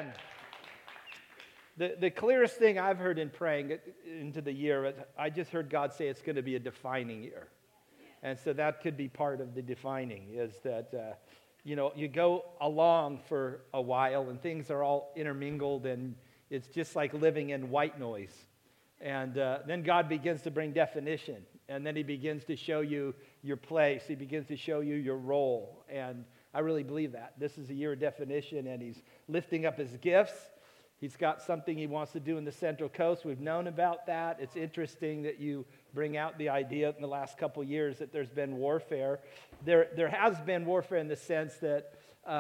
Amen. The clearest thing I've heard in praying into the year, I just heard God say it's going to be a defining year. And so that could be part of the defining, is that, you go along for a while and things are all intermingled and it's just like living in white noise. And then God begins to bring definition. And then he begins to show you your place. He begins to show you your role. And I really believe that. This is a year of definition, and he's lifting up his gifts. He's got something he wants to do in the Central Coast. We've known about that. It's interesting that you bring out the idea in the last couple years that there's been warfare. There has been warfare in the sense that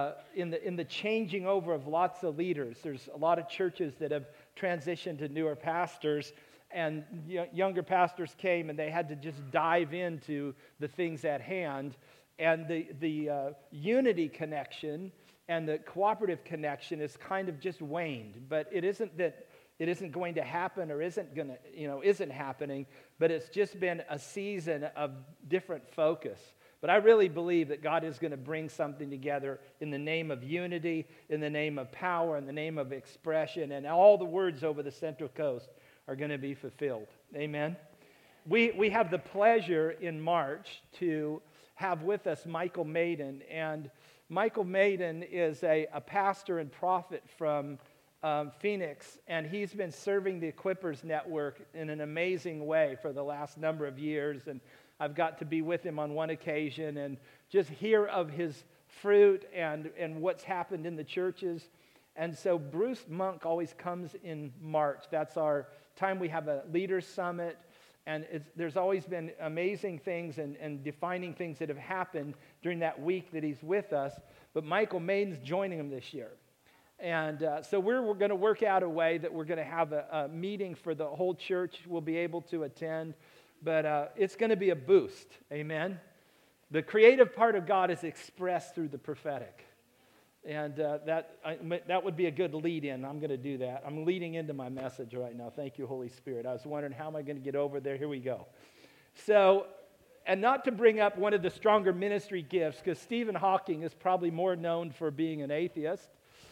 in the changing over of lots of leaders, there's a lot of churches that have transitioned to newer pastors, and younger pastors came and they had to just dive into the things at hand. And the unity connection and the cooperative connection is kind of just waned. But it isn't that it isn't going to happen or isn't happening, but it's just been a season of different focus. But I really believe that God is going to bring something together in the name of unity, in the name of power, in the name of expression, and all the words over the Central Coast are going to be fulfilled. Amen? We have the pleasure in March to have with us Michael Maiden, and Michael Maiden is a pastor and prophet from Phoenix, and he's been serving the Equippers Network in an amazing way for the last number of years, and I've got to be with him on one occasion and just hear of his fruit and what's happened in the churches. And so Bruce Monk always comes in March. That's our time we have a leaders summit. And there's always been amazing things and defining things that have happened during that week that he's with us. But Michael Maiden's joining him this year. And so we're going to work out a way that we're going to have a meeting for the whole church. We'll be able to attend. But it's going to be a boost. Amen? The creative part of God is expressed through the prophetic. And that would be a good lead-in. I'm going to do that. I'm leading into my message right now. Thank you, Holy Spirit. I was wondering, how am I going to get over there? Here we go. So, and not to bring up one of the stronger ministry gifts, because Stephen Hawking is probably more known for being an atheist.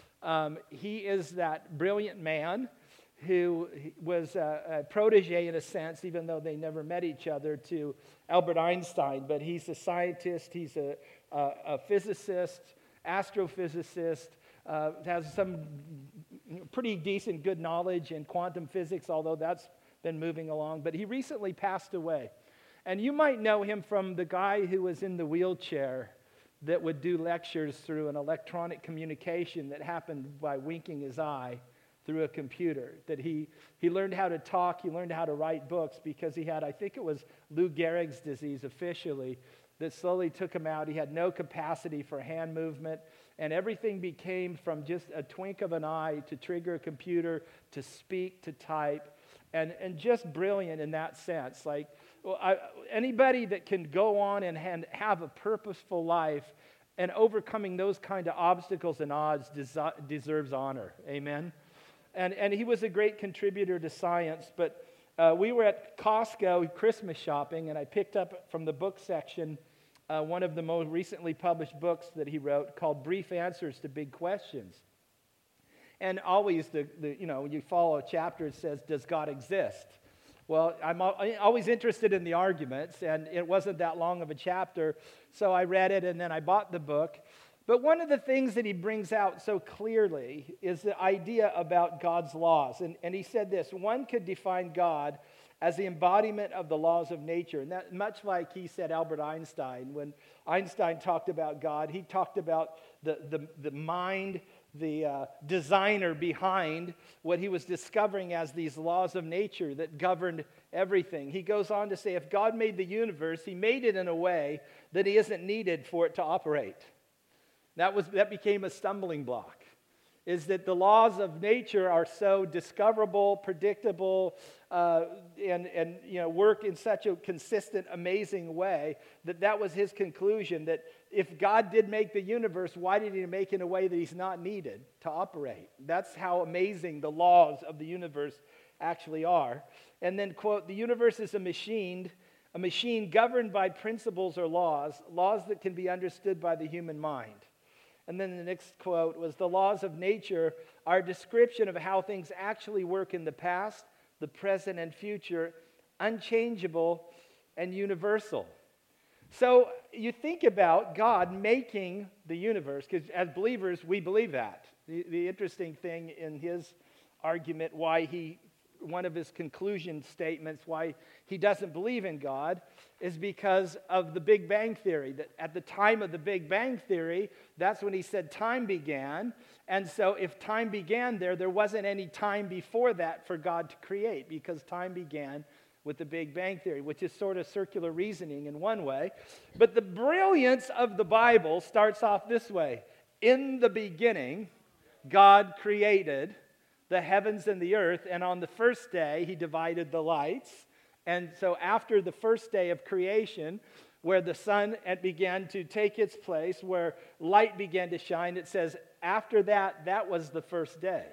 He is that brilliant man who was a protege, in a sense, even though they never met each other, to Albert Einstein. But he's a scientist. He's a physicist, astrophysicist, has some pretty decent good knowledge in quantum physics, although that's been moving along. But he recently passed away. And you might know him from the guy who was in the wheelchair that would do lectures through an electronic communication that happened by winking his eye through a computer. That he learned how to talk, he learned how to write books because he had, I think it was Lou Gehrig's disease officially, that slowly took him out. He had no capacity for hand movement, and everything became from just a twink of an eye to trigger a computer, to speak, to type, and just brilliant in that sense. Like, anybody that can go on and have a purposeful life and overcoming those kind of obstacles and odds deserves honor. Amen? And he was a great contributor to science, but we were at Costco Christmas shopping, and I picked up from the book section one of the most recently published books that he wrote called Brief Answers to Big Questions. And always, you follow a chapter that says, does God exist? Well, I'm always interested in the arguments, and it wasn't that long of a chapter, so I read it and then I bought the book. But one of the things that he brings out so clearly is the idea about God's laws. And he said this: one could define God as the embodiment of the laws of nature. And that, much like he said Albert Einstein, when Einstein talked about God, he talked about the mind, the designer behind what he was discovering as these laws of nature that governed everything. He goes on to say, if God made the universe, he made it in a way that he isn't needed for it to operate. That became a stumbling block, is that the laws of nature are so discoverable, predictable, and work in such a consistent, amazing way that was his conclusion, that if God did make the universe, why did he make it in a way that he's not needed to operate? That's how amazing the laws of the universe actually are. And then, quote, the universe is a machine governed by principles or laws that can be understood by the human mind. And then the next quote was, the laws of nature are a description of how things actually work in the past, the present, and future, unchangeable and universal. So you think about God making the universe, because as believers, we believe that. The interesting thing in his argument, one of his conclusion statements, why he doesn't believe in God, is because of the Big Bang Theory. That at the time of the Big Bang Theory, that's when he said time began. And so if time began there wasn't any time before that for God to create, because time began with the Big Bang Theory, which is sort of circular reasoning in one way. But the brilliance of the Bible starts off this way. In the beginning, God created the heavens and the earth, and on the first day, he divided the lights. And so after the first day of creation, where the sun began to take its place, where light began to shine, it says, after that, that was the first day.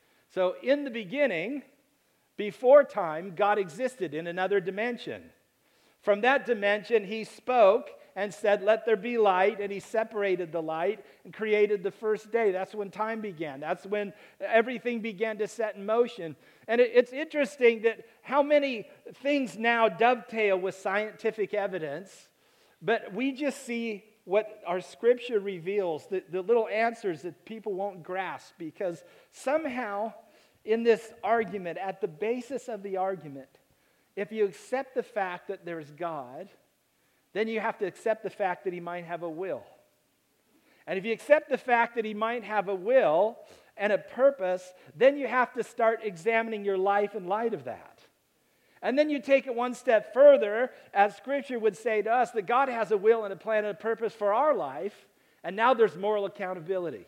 So in the beginning, before time, God existed in another dimension. From that dimension, he spoke and said, let there be light, and he separated the light and created the first day. That's when time began. That's when everything began to set in motion. And it's interesting that how many things now dovetail with scientific evidence, but we just see what our scripture reveals, the little answers that people won't grasp, because somehow in this argument, at the basis of the argument, if you accept the fact that there's God, then you have to accept the fact that he might have a will. And if you accept the fact that he might have a will and a purpose, then you have to start examining your life in light of that. And then you take it one step further, as Scripture would say to us, that God has a will and a plan and a purpose for our life, and now there's moral accountability.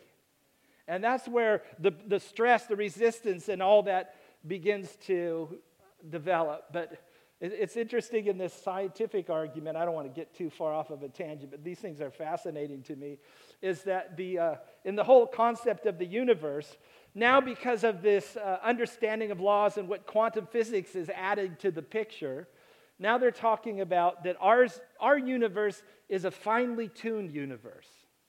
And that's where the stress, the resistance, and all that begins to develop. But it's interesting in this scientific argument, I don't want to get too far off of a tangent, but these things are fascinating to me, is that in the whole concept of the universe, now because of this understanding of laws and what quantum physics is added to the picture, now they're talking about that our universe is a finely tuned universe.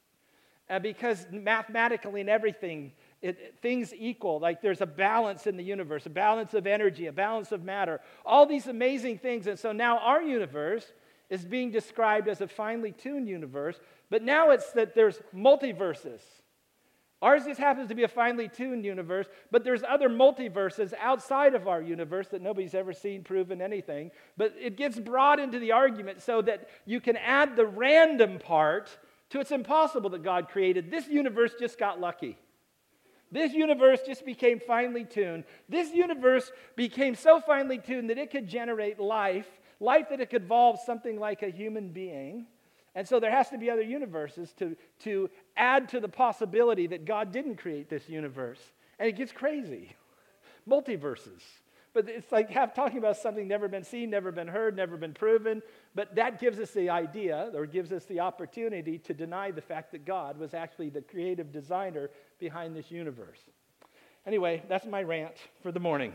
Because mathematically and everything, things equal, like there's a balance in the universe, a balance of energy, a balance of matter, all these amazing things. And so now our universe is being described as a finely tuned universe, but now it's that there's multiverses. Ours just happens to be a finely tuned universe, but there's other multiverses outside of our universe that nobody's ever seen, proven, anything. But it gets brought into the argument so that you can add the random part to it's impossible that God created. This universe just got lucky. This universe just became finely tuned. This universe became so finely tuned that it could generate life that it could evolve something like a human being. And so there has to be other universes to add to the possibility that God didn't create this universe. And it gets crazy. Multiverses. But it's like talking about something never been seen, never been heard, never been proven. But that gives us the idea, or gives us the opportunity to deny the fact that God was actually the creative designer behind this universe. Anyway, that's my rant for the morning.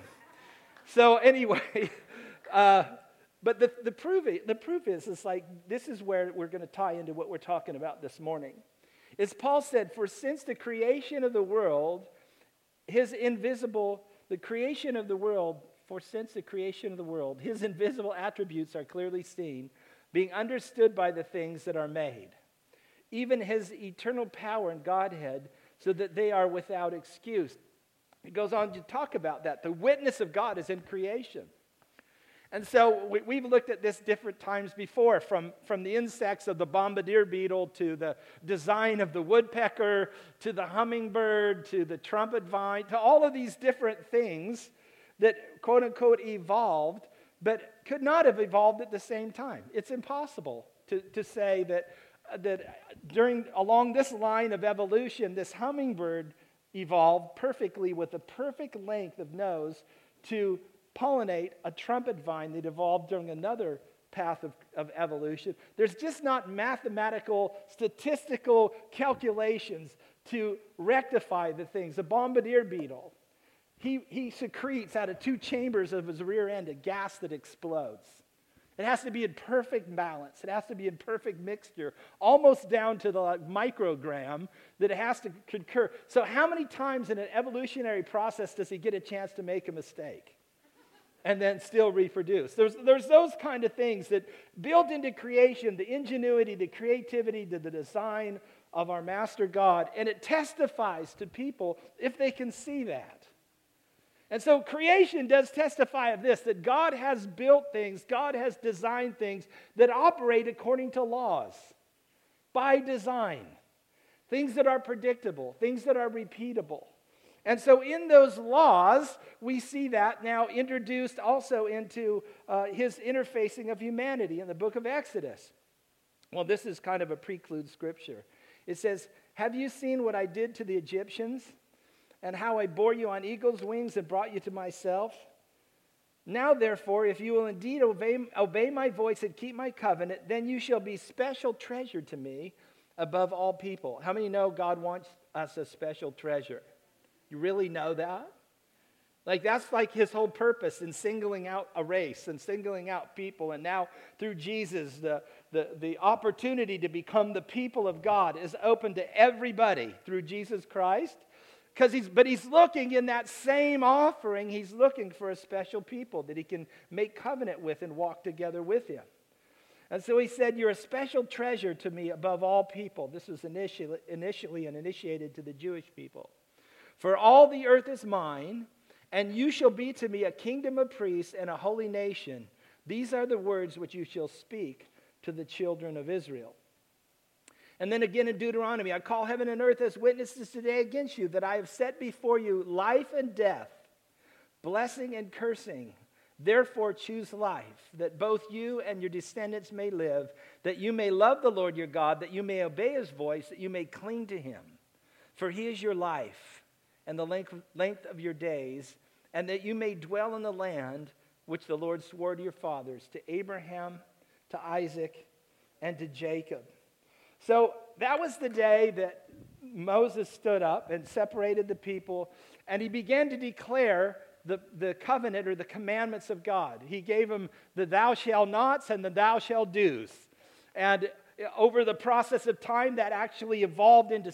So anyway, but the proof is like, this is where we're going to tie into what we're talking about this morning. As Paul said, for since the creation of the world, his invisible attributes are clearly seen, being understood by the things that are made, even his eternal power and Godhead, so that they are without excuse. It goes on to talk about that. The witness of God is in creation. And so we've looked at this different times before, from the insects of the bombardier beetle to the design of the woodpecker to the hummingbird to the trumpet vine, to all of these different things that quote-unquote evolved, but could not have evolved at the same time. It's impossible to say that along this line of evolution, this hummingbird evolved perfectly with a perfect length of nose to pollinate a trumpet vine that evolved during another path of evolution. There's just not mathematical, statistical calculations to rectify the things. The bombardier beetle, he secretes out of two chambers of his rear end a gas that explodes. It has to be in perfect balance. It has to be in perfect mixture, almost down to the microgram that it has to concur. So how many times in an evolutionary process does he get a chance to make a mistake and then still reproduce? There's those kind of things that built into creation, the ingenuity, the creativity, the design of our Master God, and it testifies to people if they can see that. And so creation does testify of this, that God has built things, God has designed things that operate according to laws, by design. Things that are predictable, things that are repeatable. And so in those laws, we see that now introduced also into his interfacing of humanity in the book of Exodus. Well, this is kind of a preclude scripture. It says, "Have you seen what I did to the Egyptians? And how I bore you on eagle's wings and brought you to myself? Now, therefore, if you will indeed obey my voice and keep my covenant, then you shall be special treasure to me above all people." How many know God wants us a special treasure? You really know that? Like, that's like his whole purpose in singling out a race and singling out people. And now through Jesus, the opportunity to become the people of God is open to everybody through Jesus Christ. But he's looking in that same offering, he's looking for a special people that he can make covenant with and walk together with him. And so he said, "You're a special treasure to me above all people." This was initially and initiated to the Jewish people. "For all the earth is mine, and you shall be to me a kingdom of priests and a holy nation. These are the words which you shall speak to the children of Israel." And then again in Deuteronomy, "I call heaven and earth as witnesses today against you, that I have set before you life and death, blessing and cursing. Therefore choose life, that both you and your descendants may live, that you may love the Lord your God, that you may obey his voice, that you may cling to him. For he is your life and the length of your days, and that you may dwell in the land which the Lord swore to your fathers, to Abraham, to Isaac, and to Jacob." So that was the day that Moses stood up and separated the people, and he began to declare the covenant or the commandments of God. He gave them the thou shalt nots and the thou shalt do's. And over the process of time, that actually evolved into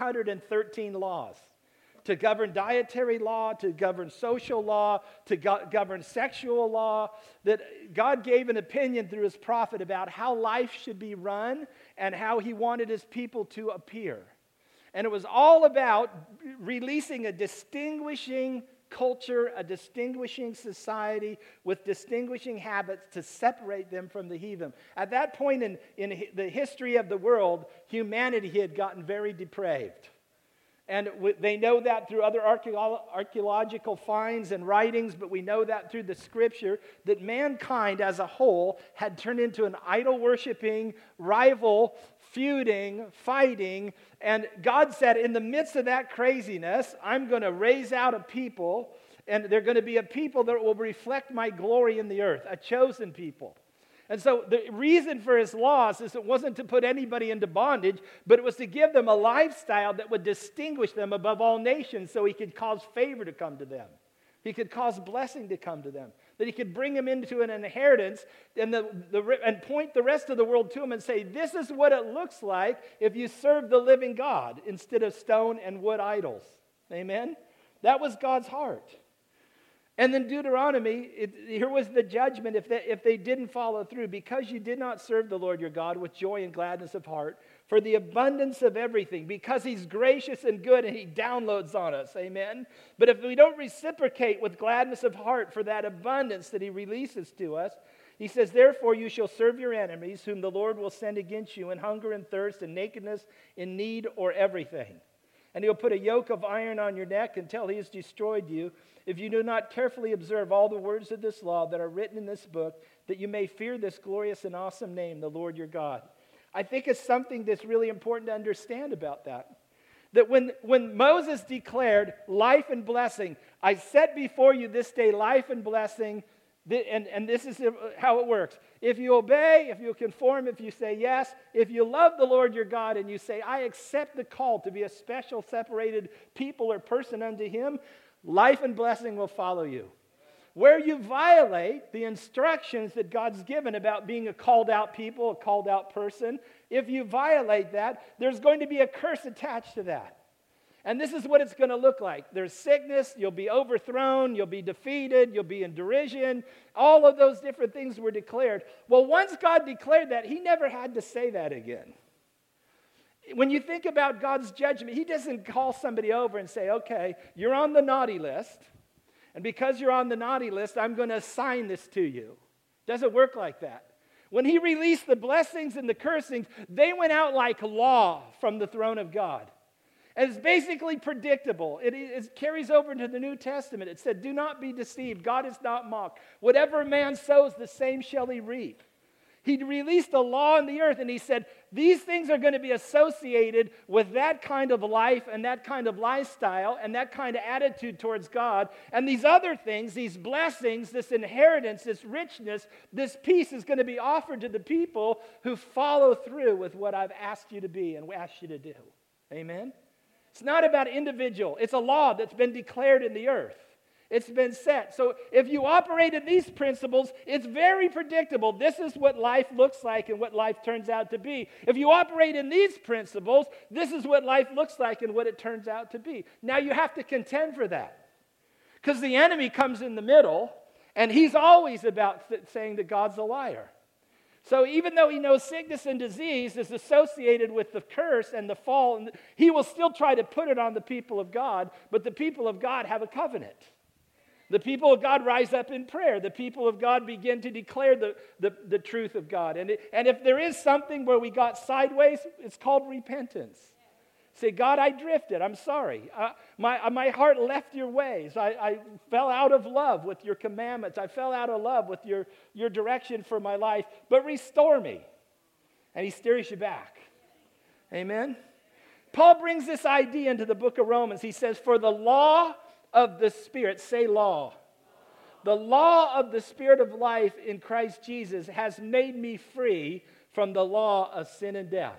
613 laws to govern dietary law, to govern social law, to govern sexual law, that God gave an opinion through his prophet about how life should be run and how he wanted his people to appear. And it was all about releasing a distinguishing culture, a distinguishing society with distinguishing habits to separate them from the heathen. At that point in the history of the world, humanity had gotten very depraved. And they know that through other archaeological finds and writings, but we know that through the scripture, that mankind as a whole had turned into an idol-worshiping, rival, feuding, fighting. And God said, in the midst of that craziness, I'm going to raise out a people, and they're going to be a people that will reflect my glory in the earth, a chosen people. And so the reason for his laws is it wasn't to put anybody into bondage, but it was to give them a lifestyle that would distinguish them above all nations so he could cause favor to come to them. He could cause blessing to come to them. That he could bring them into an inheritance and point the rest of the world to them and say, this is what it looks like if you serve the living God instead of stone and wood idols. Amen? That was God's heart. And then Deuteronomy, here was the judgment if they didn't follow through. "Because you did not serve the Lord your God with joy and gladness of heart, for the abundance of everything," because he's gracious and good and he downloads on us, amen? But if we don't reciprocate with gladness of heart for that abundance that he releases to us, he says, "Therefore you shall serve your enemies, whom the Lord will send against you in hunger and thirst and nakedness, in need or everything. And he'll put a yoke of iron on your neck until he has destroyed you, if you do not carefully observe all the words of this law that are written in this book, that you may fear this glorious and awesome name, the Lord your God." I think it's something that's really important to understand about that. That when Moses declared life and blessing, "I set before you this day life and blessing," and this is how it works. If you obey, if you conform, if you say yes, if you love the Lord your God and you say, "I accept the call to be a special separated people or person unto him," life and blessing will follow you. Where you violate the instructions that God's given about being a called out people, a called out person, if you violate that, there's going to be a curse attached to that. And this is what it's going to look like. There's sickness, you'll be overthrown, you'll be defeated, you'll be in derision. All of those different things were declared. Well, once God declared that, he never had to say that again. When you think about God's judgment, he doesn't call somebody over and say, okay, you're on the naughty list. And because you're on the naughty list, I'm going to assign this to you. It doesn't work like that. When he released the blessings and the cursings, they went out like law from the throne of God. And it's basically predictable. It carries over into the New Testament. It said, do not be deceived. God is not mocked. Whatever a man sows, the same shall he reap. He released a law in the earth, and he said, these things are going to be associated with that kind of life and that kind of lifestyle and that kind of attitude towards God. And these other things, these blessings, this inheritance, this richness, this peace is going to be offered to the people who follow through with what I've asked you to be and asked you to do. Amen? It's not about individual. It's a law that's been declared in the earth. It's been set. So if you operate in these principles, it's very predictable. This is what life looks like and what life turns out to be. If you operate in these principles, this is what life looks like and what it turns out to be. Now you have to contend for that. Because the enemy comes in the middle, and he's always about saying that God's a liar. So even though he knows sickness and disease is associated with the curse and the fall, he will still try to put it on the people of God, but the people of God have a covenant. The people of God rise up in prayer. The people of God begin to declare the truth of God. And if there is something where we got sideways, it's called repentance. Say, God, I drifted. I'm sorry. My heart left your ways. I fell out of love with your commandments. I fell out of love with your direction for my life. But restore me. And he steers you back. Amen? Paul brings this idea into the book of Romans. He says, for the law of the Spirit, say law. The law of the Spirit of life in Christ Jesus has made me free from the law of sin and death.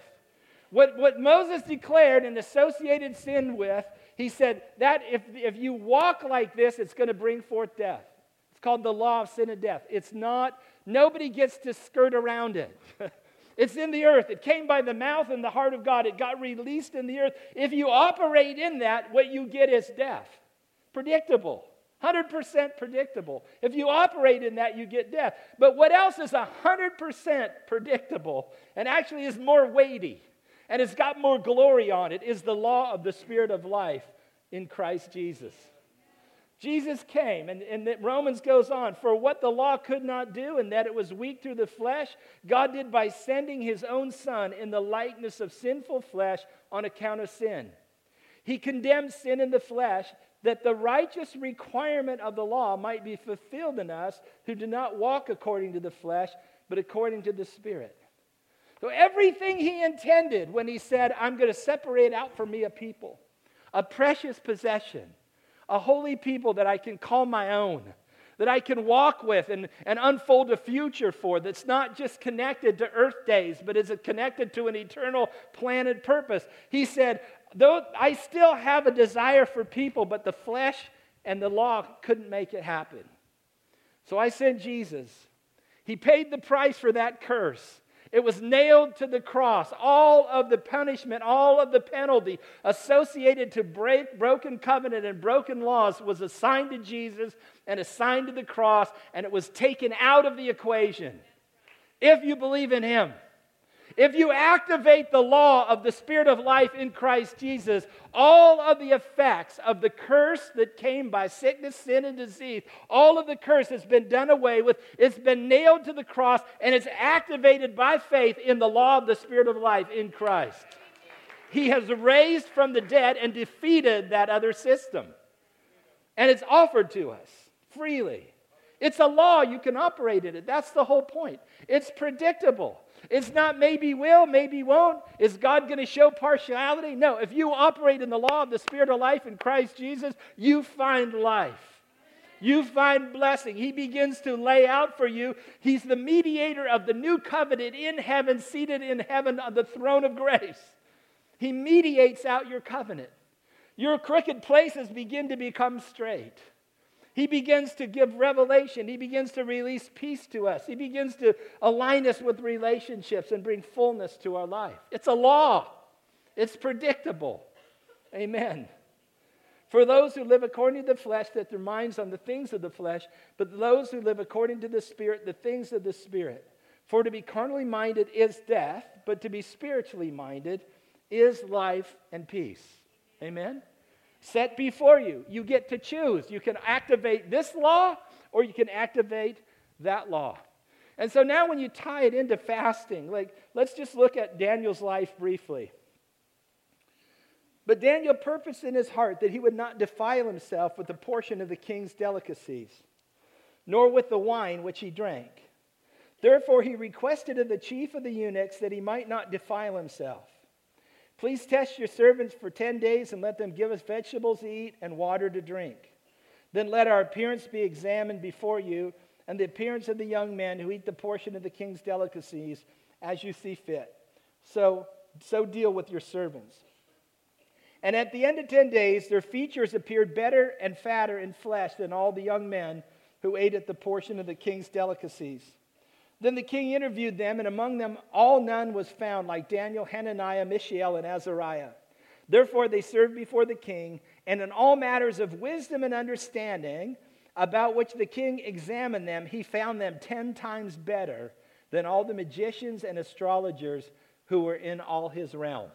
What Moses declared and associated sin with, he said that if you walk like this, it's going to bring forth death. It's called the law of sin and death. It's not, nobody gets to skirt around it. It's in the earth. It came by the mouth and the heart of God. It got released in the earth. If you operate in that, what you get is death. Predictable. 100% predictable. If you operate in that, you get death. But what else is 100% predictable and actually is more weighty and it's got more glory on it is the law of the Spirit of life in Christ Jesus. Jesus came, and Romans goes on, for what the law could not do, and that it was weak through the flesh, God did by sending his own Son in the likeness of sinful flesh on account of sin. He condemned sin in the flesh, that the righteous requirement of the law might be fulfilled in us who do not walk according to the flesh, but according to the Spirit. So everything he intended when he said, I'm going to separate out for me a people, a precious possession, a holy people that I can call my own, that I can walk with and unfold a future for, that's not just connected to earth days, but is connected to an eternal plan and purpose. He said, though I still have a desire for people, but the flesh and the law couldn't make it happen. So I sent Jesus. He paid the price for that curse. It was nailed to the cross. All of the punishment, all of the penalty associated to broken covenant and broken laws was assigned to Jesus and assigned to the cross, and it was taken out of the equation. If you believe in him. If you activate the law of the Spirit of life in Christ Jesus, all of the effects of the curse that came by sickness, sin, and disease, all of the curse has been done away with. It's been nailed to the cross, and it's activated by faith in the law of the Spirit of life in Christ. He has raised from the dead and defeated that other system. And it's offered to us freely. It's a law. You can operate in it. That's the whole point. It's predictable. It's not maybe will, maybe won't. Is God going to show partiality? No. If you operate in the law of the Spirit of life in Christ Jesus, you find life. You find blessing. He begins to lay out for you. He's the mediator of the new covenant in heaven, seated in heaven on the throne of grace. He mediates out your covenant. Your crooked places begin to become straight. He begins to give revelation. He begins to release peace to us. He begins to align us with relationships and bring fullness to our life. It's a law. It's predictable. Amen. For those who live according to the flesh, set their minds on the things of the flesh, but those who live according to the Spirit, the things of the Spirit. For to be carnally minded is death, but to be spiritually minded is life and peace. Amen? Set before you. You get to choose. You can activate this law or you can activate that law. And so now when you tie it into fasting, let's just look at Daniel's life briefly. But Daniel purposed in his heart that he would not defile himself with a portion of the king's delicacies, nor with the wine which he drank. Therefore he requested of the chief of the eunuchs that he might not defile himself. Please test your servants for 10 days and let them give us vegetables to eat and water to drink. Then let our appearance be examined before you and the appearance of the young men who eat the portion of the king's delicacies as you see fit. So deal with your servants. And at the end of 10 days, their features appeared better and fatter in flesh than all the young men who ate at the portion of the king's delicacies. Then the king interviewed them, and among them all none was found like Daniel, Hananiah, Mishael, and Azariah. Therefore they served before the king, and in all matters of wisdom and understanding, about which the king examined them, he found them 10 times better than all the magicians and astrologers who were in all his realm.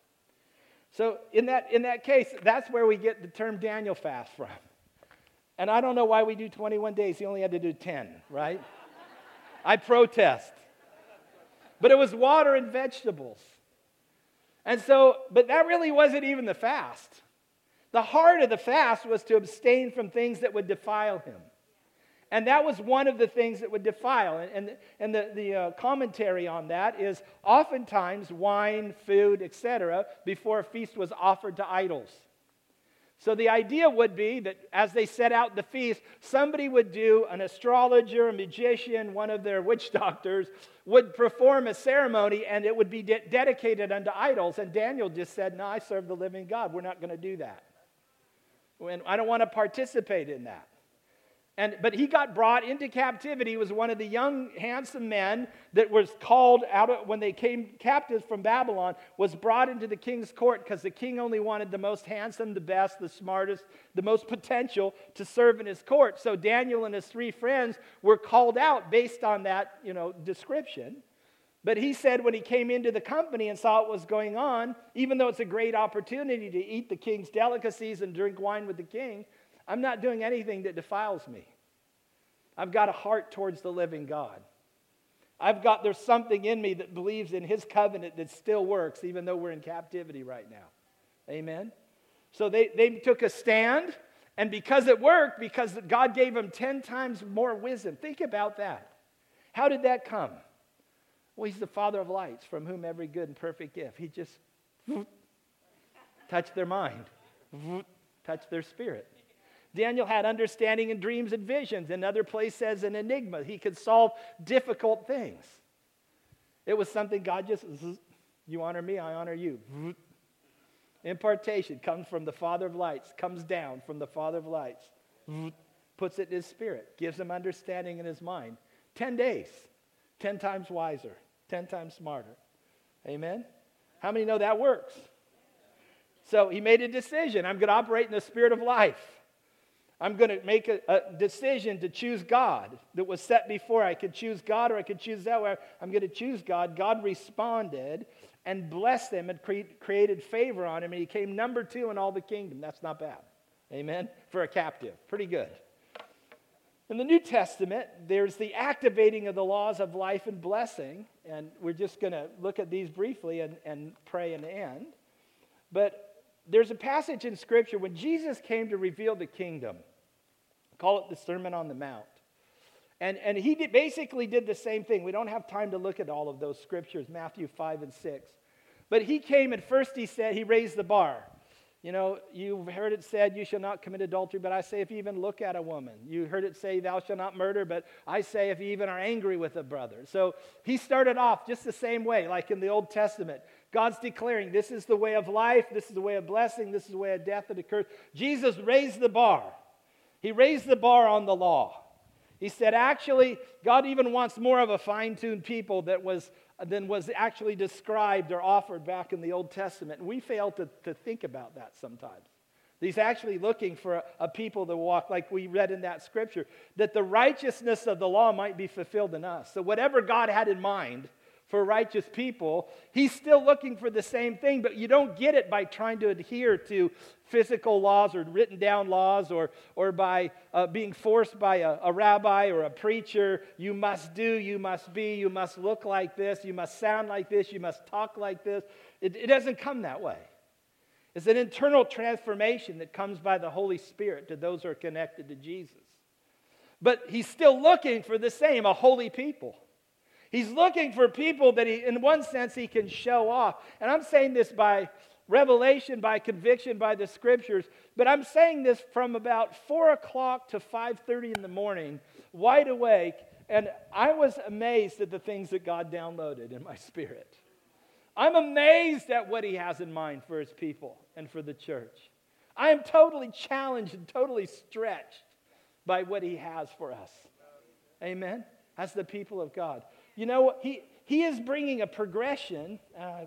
So in that case, that's where we get the term Daniel fast from. And I don't know why we do 21 days. He only had to do 10, right? I protest. But it was water and vegetables. And so, but that really wasn't even the fast. The heart of the fast was to abstain from things that would defile him. And that was one of the things that would defile. And the commentary on that is oftentimes wine, food, etc., before a feast was offered to idols. So the idea would be that as they set out the feast, somebody would do, an astrologer, a magician, one of their witch doctors, would perform a ceremony and it would be dedicated unto idols. And Daniel just said, no, I serve the living God. We're not going to do that. And I don't want to participate in that. But he got brought into captivity. He was one of the young, handsome men that was called out when they came captives from Babylon, was brought into the king's court because the king only wanted the most handsome, the best, the smartest, the most potential to serve in his court. So Daniel and his 3 friends were called out based on that, description. But he said when he came into the company and saw what was going on, even though it's a great opportunity to eat the king's delicacies and drink wine with the king, I'm not doing anything that defiles me. I've got a heart towards the living God. There's something in me that believes in his covenant that still works, even though we're in captivity right now. Amen? So they took a stand, and because it worked, because God gave them 10 times more wisdom. Think about that. How did that come? Well, he's the Father of lights, from whom every good and perfect gift. He just touched their mind, touched their spirit. Daniel had understanding in dreams and visions. Another place says an enigma. He could solve difficult things. It was something God just, you honor me, I honor you. Impartation comes from the Father of lights, comes down from the Father of lights, puts it in his spirit, gives him understanding in his mind. 10 days, 10 times wiser, 10 times smarter. Amen? How many know that works? So he made a decision. I'm going to operate in the spirit of life. I'm going to make a decision to choose God that was set before. I could choose God or I could choose that way. I'm going to choose God. God responded and blessed them and created favor on him. And he came number 2 in all the kingdom. That's not bad. Amen? For a captive. Pretty good. In the New Testament, there's the activating of the laws of life and blessing. And we're just going to look at these briefly and pray and end. But there's a passage in Scripture when Jesus came to reveal the kingdom. Call it the Sermon on the Mount. And he basically did the same thing. We don't have time to look at all of those scriptures, Matthew 5 and 6. But he came and first he said, he raised the bar. You've heard it said, you shall not commit adultery, but I say if you even look at a woman. You heard it say, thou shalt not murder, but I say if you even are angry with a brother. So he started off just the same way, like in the Old Testament. God's declaring, this is the way of life, this is the way of blessing, this is the way of death and the curse. Jesus raised the bar. He raised the bar on the law. He said, actually, God even wants more of a fine-tuned people than was actually described or offered back in the Old Testament. And we fail to think about that sometimes. He's actually looking for a people to walk like we read in that scripture, that the righteousness of the law might be fulfilled in us. So whatever God had in mind for righteous people, he's still looking for the same thing, but you don't get it by trying to adhere to physical laws or written down laws or by being forced by a rabbi or a preacher. You must do, you must be, you must look like this, you must sound like this, you must talk like this. It doesn't come that way. It's an internal transformation that comes by the Holy Spirit to those who are connected to Jesus. But he's still looking for the same, a holy people. He's looking for people that in one sense, he can show off. And I'm saying this by revelation, by conviction, by the scriptures. But I'm saying this from about 4 o'clock to 5:30 in the morning, wide awake. And I was amazed at the things that God downloaded in my spirit. I'm amazed at what he has in mind for his people and for the church. I am totally challenged and totally stretched by what he has for us. Amen? As the people of God. You know, he is bringing a progression.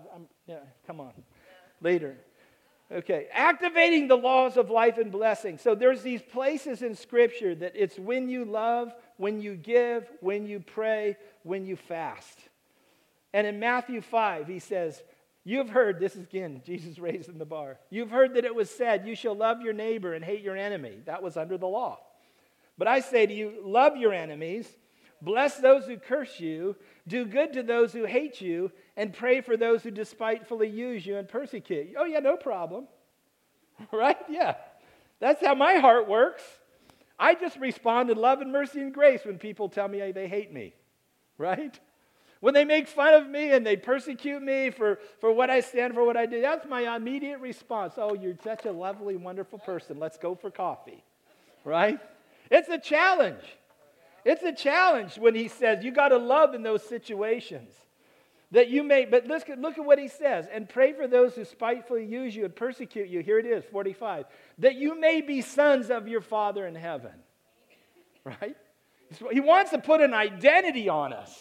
Come on. Later. Okay. Activating the laws of life and blessing. So there's these places in Scripture that it's when you love, when you give, when you pray, when you fast. And in Matthew 5, he says, you've heard, this is again, Jesus raising the bar. You've heard that it was said, you shall love your neighbor and hate your enemy. That was under the law. But I say to you, love your enemies, bless those who curse you, do good to those who hate you, and pray for those who despitefully use you and persecute you. Oh yeah, no problem. Right? Yeah. That's how my heart works. I just respond in love and mercy and grace when people tell me they hate me. Right? When they make fun of me and they persecute me for what I stand for, what I do, that's my immediate response. Oh, you're such a lovely, wonderful person. Let's go for coffee. Right? It's a challenge. It's a challenge when he says you got to love in those situations. That you may, but look at what he says. And pray for those who spitefully use you and persecute you. Here it is, 45. That you may be sons of your Father in heaven. Right? He wants to put an identity on us.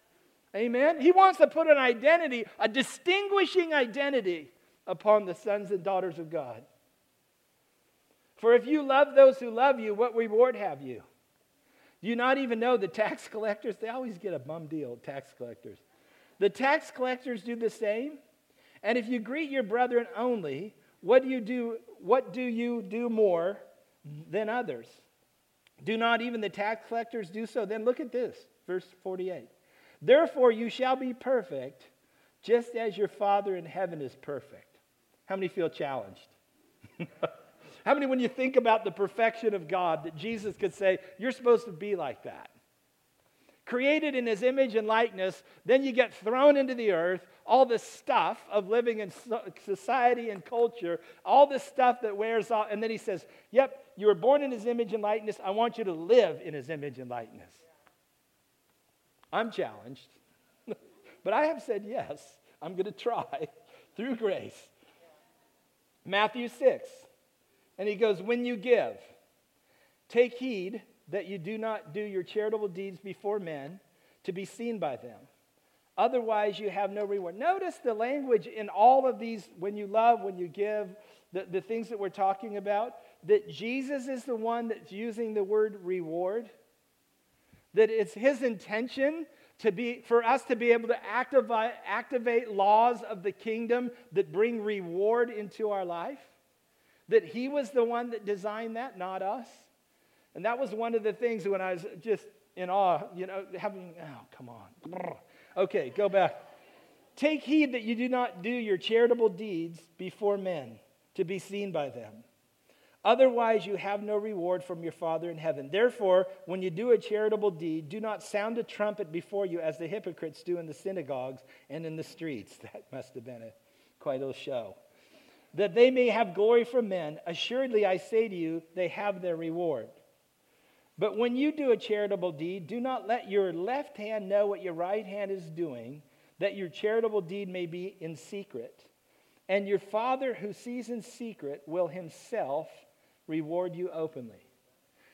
Amen? He wants to put an identity, a distinguishing identity upon the sons and daughters of God. For if you love those who love you, what reward have you? Do you not even know the tax collectors? They always get a bum deal, tax collectors. The tax collectors do the same. And if you greet your brethren only, what do you do more than others? Do not even the tax collectors do so? Then look at this, verse 48. Therefore you shall be perfect, just as your Father in heaven is perfect. How many feel challenged? How many, when you think about the perfection of God, that Jesus could say, you're supposed to be like that? Created in his image and likeness, then you get thrown into the earth, all this stuff of living in society and culture, all this stuff that wears off, and then he says, yep, you were born in his image and likeness, I want you to live in his image and likeness. I'm challenged, but I have said yes. I'm going to try through grace. Matthew 6, and he goes, when you give, take heed that you do not do your charitable deeds before men to be seen by them. Otherwise, you have no reward. Notice the language in all of these, when you love, when you give, the things that we're talking about, that Jesus is the one that's using the word reward. That it's his intention for us to be able to activate laws of the kingdom that bring reward into our life. That he was the one that designed that, not us. And that was one of the things when I was just in awe, come on. Okay, go back. Take heed that you do not do your charitable deeds before men to be seen by them. Otherwise, you have no reward from your Father in heaven. Therefore, when you do a charitable deed, do not sound a trumpet before you as the hypocrites do in the synagogues and in the streets. That must have been quite a show. That they may have glory from men. Assuredly, I say to you, they have their reward. But when you do a charitable deed, do not let your left hand know what your right hand is doing, that your charitable deed may be in secret. And your Father who sees in secret will himself reward you openly.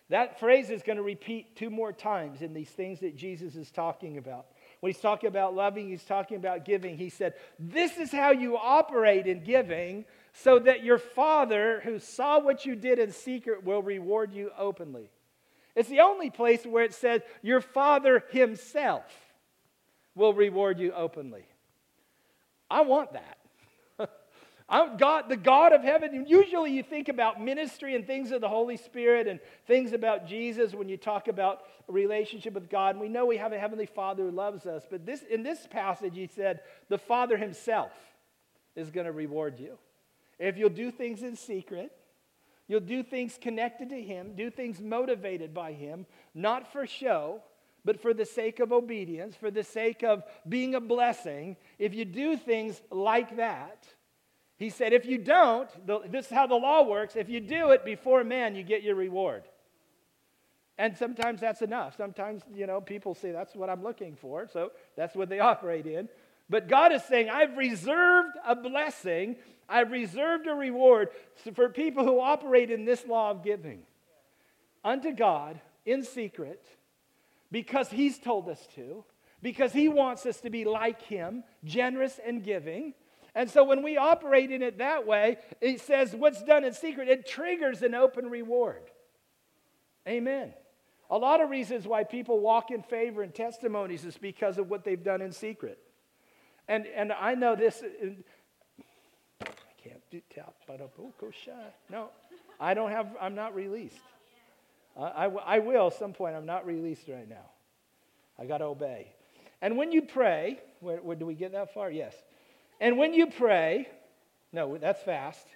That phrase is going to repeat 2 more times in these things that Jesus is talking about. When he's talking about loving, he's talking about giving. He said, this is how you operate in giving so that your Father who saw what you did in secret will reward you openly. It's the only place where it says your Father himself will reward you openly. I want that. God, the God of heaven. Usually you think about ministry and things of the Holy Spirit and things about Jesus when you talk about a relationship with God. And we know we have a Heavenly Father who loves us. But in this passage, he said, the Father himself is going to reward you. If you'll do things in secret, you'll do things connected to him, do things motivated by him, not for show, but for the sake of obedience, for the sake of being a blessing. If you do things like that, he said, if you don't, this is how the law works. If you do it before men, you get your reward. And sometimes that's enough. Sometimes, people say that's what I'm looking for. So that's what they operate in. But God is saying, I've reserved a blessing. I've reserved a reward for people who operate in this law of giving unto God in secret because he's told us to, because he wants us to be like him, generous and giving. And so when we operate in it that way, it says what's done in secret, it triggers an open reward. Amen. A lot of reasons why people walk in favor and testimonies is because of what they've done in secret. And I know this, I can't do tap, but go shy. No, I'm not released. I will at some point. I'm not released right now. I got to obey. And when you pray, where do we get that far? Yes. And when you pray, no, that's fast.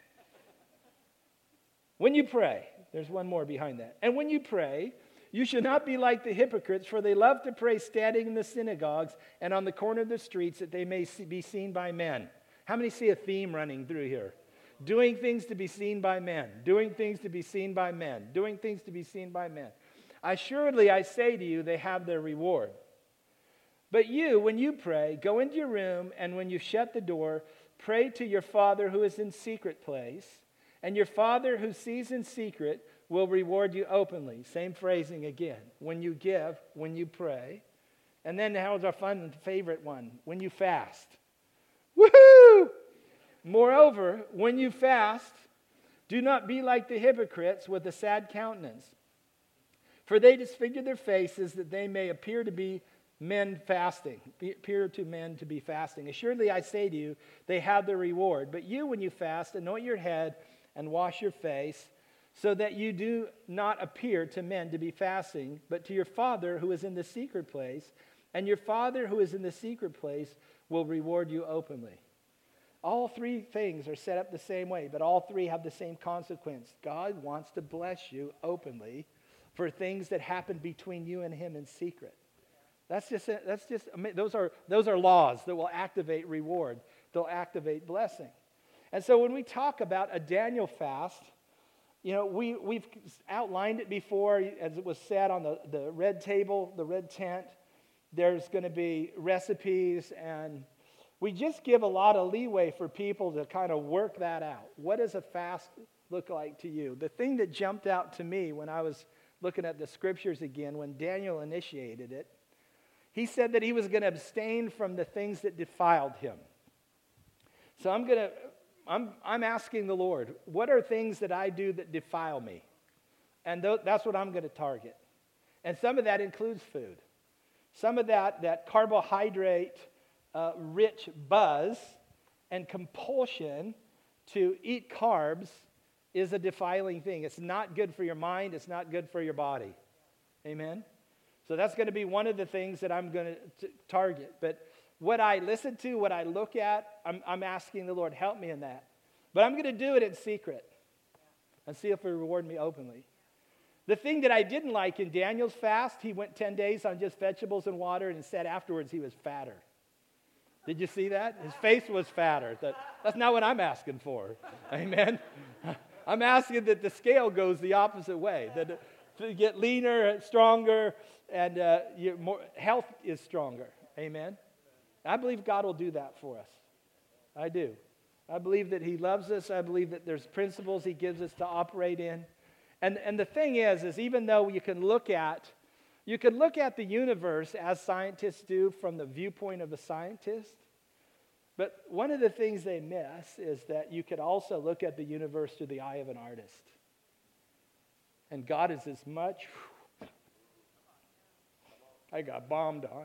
When you pray, there's one more behind that. And when you pray, you should not be like the hypocrites, for they love to pray standing in the synagogues and on the corner of the streets that they may be seen by men. How many see a theme running through here? Doing things to be seen by men. Doing things to be seen by men. Doing things to be seen by men. Assuredly, I say to you, they have their reward. But you, when you pray, go into your room, and when you shut the door, pray to your Father who is in secret place, and your Father who sees in secret will reward you openly. Same phrasing again. When you give, when you pray. And then how's our fun favorite one? When you fast. Woohoo! Moreover, when you fast, do not be like the hypocrites with a sad countenance, for they disfigure their faces that they may appear to men to be fasting. Assuredly, I say to you, they have their reward. But you, when you fast, anoint your head and wash your face, so that you do not appear to men to be fasting, but to your Father who is in the secret place. And your Father who is in the secret place will reward you openly. All 3 things are set up the same way, but all 3 have the same consequence. God wants to bless you openly for things that happen between you and him in secret. Those are laws that will activate reward. They'll activate blessing. And so when we talk about a Daniel fast, we've outlined it before, as it was said on the red table, the red tent. There's going to be recipes, and we just give a lot of leeway for people to kind of work that out. What does a fast look like to you? The thing that jumped out to me when I was looking at the scriptures again, when Daniel initiated it, he said that he was going to abstain from the things that defiled him. So I'm asking the Lord, what are things that I do that defile me? And that's what I'm going to target. And some of that includes food. Some of that carbohydrate rich buzz and compulsion to eat carbs is a defiling thing. It's not good for your mind. It's not good for your body. Amen? So that's going to be one of the things that I'm going to target. But what I listen to, what I look at, I'm asking the Lord, help me in that. But I'm going to do it in secret and see if He'll reward me openly. The thing that I didn't like in Daniel's fast, he went 10 days on just vegetables and water and said afterwards he was fatter. Did you see that? His face was fatter. That's not what I'm asking for. Amen? I'm asking that the scale goes the opposite way, that to get leaner, stronger, and more health is stronger. Amen? I believe God will do that for us. I do. I believe that He loves us. I believe that there's principles He gives us to operate in. And the thing is even though you can look at the universe as scientists do from the viewpoint of a scientist, but one of the things they miss is that you could also look at the universe through the eye of an artist. And God is as much, I got bombed on.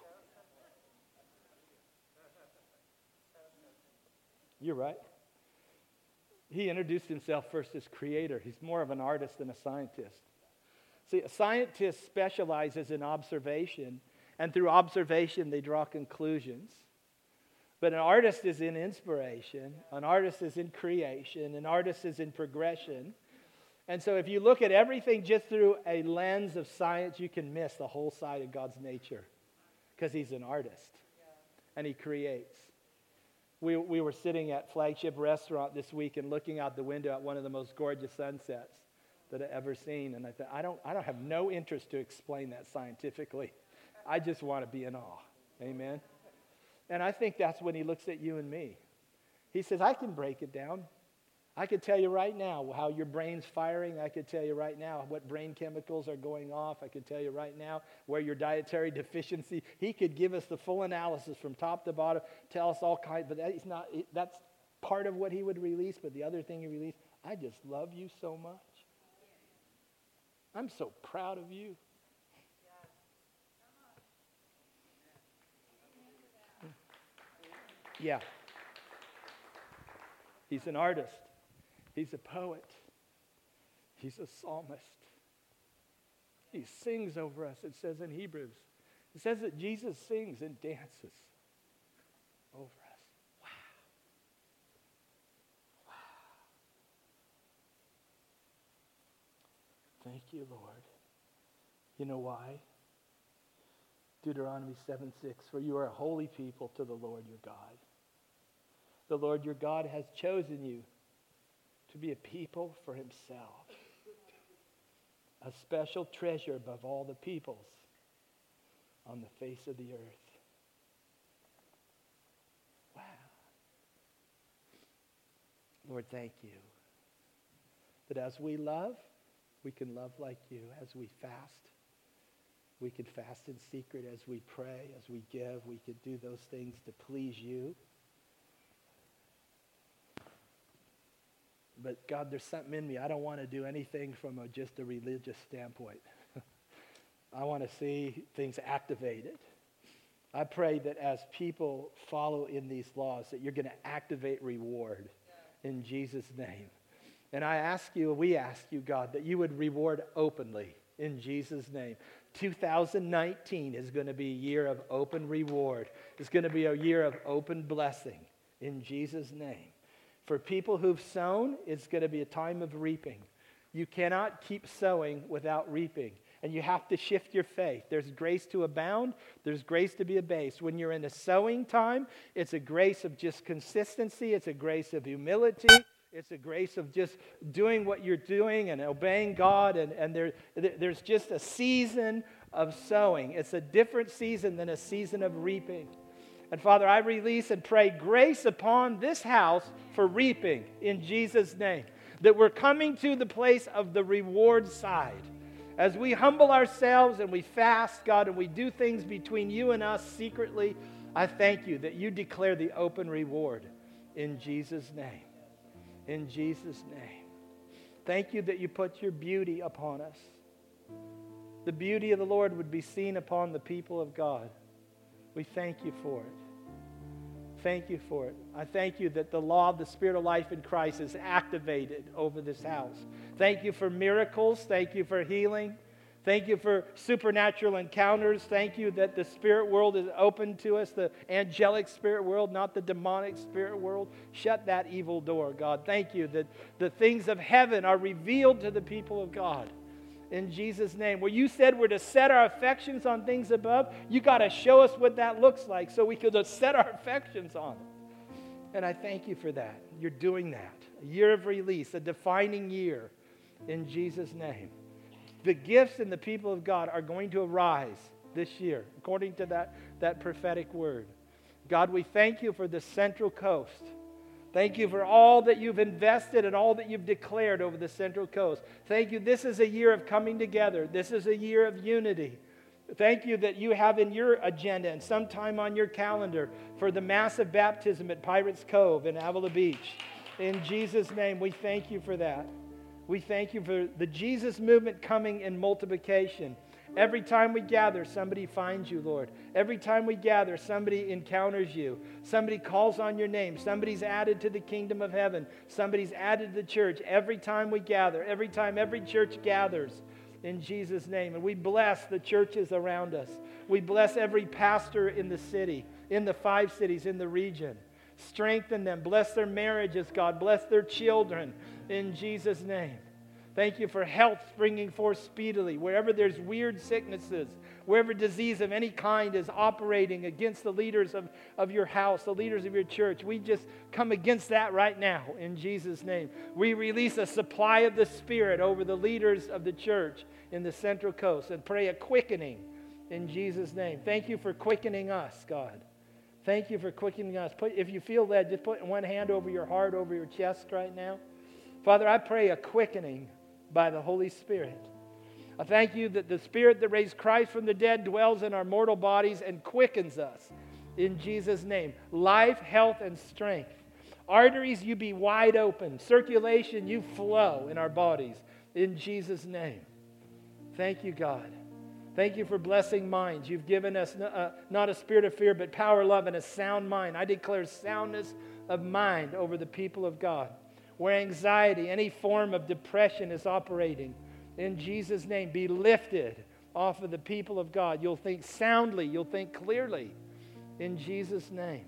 You're right. He introduced himself first as creator. He's more of an artist than a scientist. See, a scientist specializes in observation, and through observation they draw conclusions. But an artist is in inspiration, an artist is in creation, an artist is in progression. And so if you look at everything just through a lens of science, you can miss the whole side of God's nature, because he's an artist and he creates. We were sitting at Flagship Restaurant this week and looking out the window at one of the most gorgeous sunsets that I've ever seen. And I thought, I don't have no interest to explain that scientifically. I just want to be in awe. Amen? And I think that's when he looks at you and me. He says, I can break it down. I could tell you right now how your brain's firing. I could tell you right now what brain chemicals are going off. I could tell you right now where your dietary deficiency. He could give us the full analysis from top to bottom, tell us all kinds, but that's part of what he would release. But the other thing he released, I just love you so much. I'm so proud of you. Yeah. He's an artist. He's a poet. He's a psalmist. He sings over us, it says in Hebrews. It says that Jesus sings and dances over us. Wow. Wow. Thank you, Lord. You know why? Deuteronomy 7:6, for you are a holy people to the Lord your God. The Lord your God has chosen you to be a people for himself, a special treasure above all the peoples on the face of the earth. Wow. Lord, thank you that as we love, we can love like you. As we fast, we can fast in secret. As we pray, as we give, we can do those things to please you. But God, there's something in me. I don't want to do anything from just a religious standpoint. I want to see things activated. I pray that as people follow in these laws, that you're going to activate reward in Jesus' name. And we ask you, God, that you would reward openly in Jesus' name. 2019 is going to be a year of open reward. It's going to be a year of open blessing in Jesus' name. For people who've sown, it's going to be a time of reaping. You cannot keep sowing without reaping. And you have to shift your faith. There's grace to abound. There's grace to be abased. When you're in a sowing time, it's a grace of just consistency. It's a grace of humility. It's a grace of just doing what you're doing and obeying God. And there's just a season of sowing. It's a different season than a season of reaping. And Father, I release and pray grace upon this house for reaping in Jesus' name. That we're coming to the place of the reward side. As we humble ourselves and we fast, God, and we do things between you and us secretly, I thank you that you declare the open reward in Jesus' name. In Jesus' name. Thank you that you put your beauty upon us. The beauty of the Lord would be seen upon the people of God. We thank you for it. Thank you for it. I thank you that the law of the Spirit of life in Christ is activated over this house. Thank you for miracles. Thank you for healing. Thank you for supernatural encounters. Thank you that the spirit world is open to us, the angelic spirit world, not the demonic spirit world. Shut that evil door, God. Thank you that the things of heaven are revealed to the people of God. In Jesus' name. Where you said we're to set our affections on things above, you got to show us what that looks like so we could set our affections on it. And I thank you for that. You're doing that. A year of release, a defining year in Jesus' name. The gifts and the people of God are going to arise this year, according to that prophetic word. God, we thank you for the Central Coast. Thank you for all that you've invested and all that you've declared over the Central Coast. Thank you. This is a year of coming together. This is a year of unity. Thank you that you have in your agenda and sometime on your calendar for the massive baptism at Pirates Cove in Avila Beach. In Jesus' name, we thank you for that. We thank you for the Jesus movement coming in multiplication. Every time we gather, somebody finds you, Lord. Every time we gather, somebody encounters you. Somebody calls on your name. Somebody's added to the kingdom of heaven. Somebody's added to the church. Every time we gather, every time every church gathers, in Jesus' name. And we bless the churches around us. We bless every pastor in the city, in the 5 cities, in the region. Strengthen them. Bless their marriages, God. Bless their children, in Jesus' name. Thank you for health springing forth speedily. Wherever there's weird sicknesses, wherever disease of any kind is operating against the leaders of your house, the leaders of your church, we just come against that right now in Jesus' name. We release a supply of the Spirit over the leaders of the church in the Central Coast and pray a quickening in Jesus' name. Thank you for quickening us, God. Thank you for quickening us. If you feel led, just put one hand over your heart, over your chest right now. Father, I pray a quickening by the Holy Spirit. I thank you that the Spirit that raised Christ from the dead dwells in our mortal bodies and quickens us in Jesus' name. Life, health, and strength. Arteries, you be wide open. Circulation, you flow in our bodies in Jesus' name. Thank you, God. Thank you for blessing minds. You've given us not a spirit of fear, but power, love, and a sound mind. I declare soundness of mind over the people of God. Where anxiety, any form of depression is operating, in Jesus' name, be lifted off of the people of God. You'll think soundly. You'll think clearly. In Jesus' name.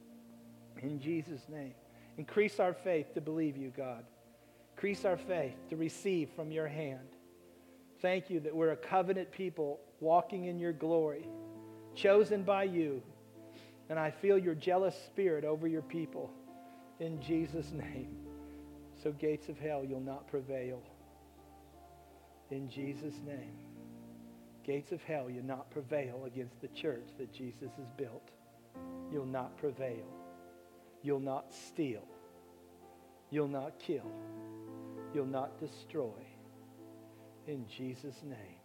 In Jesus' name. Increase our faith to believe you, God. Increase our faith to receive from your hand. Thank you that we're a covenant people walking in your glory, chosen by you. And I feel your jealous spirit over your people. In Jesus' name. So gates of hell, you'll not prevail. In Jesus' name. Gates of hell, you'll not prevail against the church that Jesus has built. You'll not prevail. You'll not steal. You'll not kill. You'll not destroy. In Jesus' name.